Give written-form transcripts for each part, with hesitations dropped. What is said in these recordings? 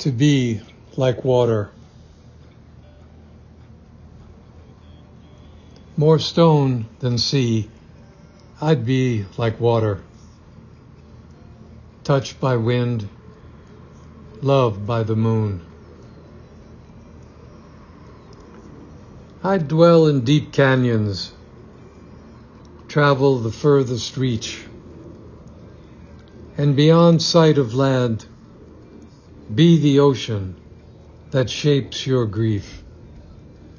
to be like water, more stone than sea. I'd be like water, touched by wind, loved by the moon. I'd dwell in deep canyons, travel the furthest reach, and beyond sight of land, be the ocean that shapes your grief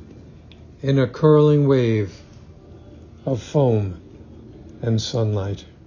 in a curling wave of foam and sunlight.